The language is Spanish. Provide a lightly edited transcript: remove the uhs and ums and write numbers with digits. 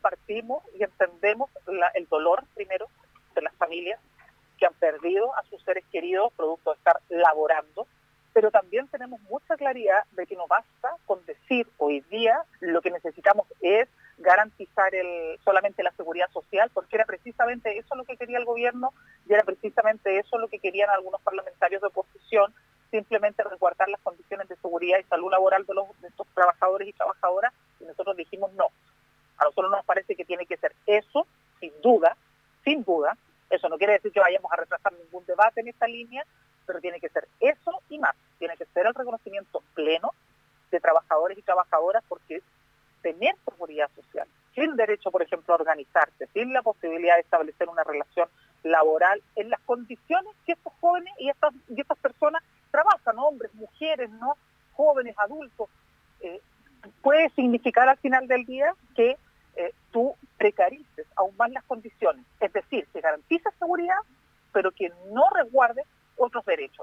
compartimos y entendemos el dolor, primero, de las familias que han perdido a sus seres queridos producto de estar laborando, pero también tenemos mucha claridad de que no basta con decir hoy día lo que necesitamos es garantizar solamente la seguridad social, porque era precisamente eso lo que quería el gobierno y era precisamente eso lo que querían algunos parlamentarios de oposición, simplemente resguardar las condiciones de seguridad y salud laboral de estos trabajadores y trabajadoras, y nosotros dijimos no. A nosotros nos parece que tiene que ser eso, sin duda, eso no quiere decir que vayamos a retrasar ningún debate en esta línea, pero tiene que ser eso y más, tiene que ser el reconocimiento pleno de trabajadores y trabajadoras, porque tener seguridad social, sin derecho, por ejemplo, a organizarse, sin la posibilidad de establecer una relación laboral en las condiciones que estos jóvenes y estas personas trabajan, ¿no? Hombres, mujeres, ¿no? Jóvenes, adultos, puede significar al final del día que tú precarices aún más las condiciones, es decir, que garantices seguridad, pero que no resguarde otros derechos.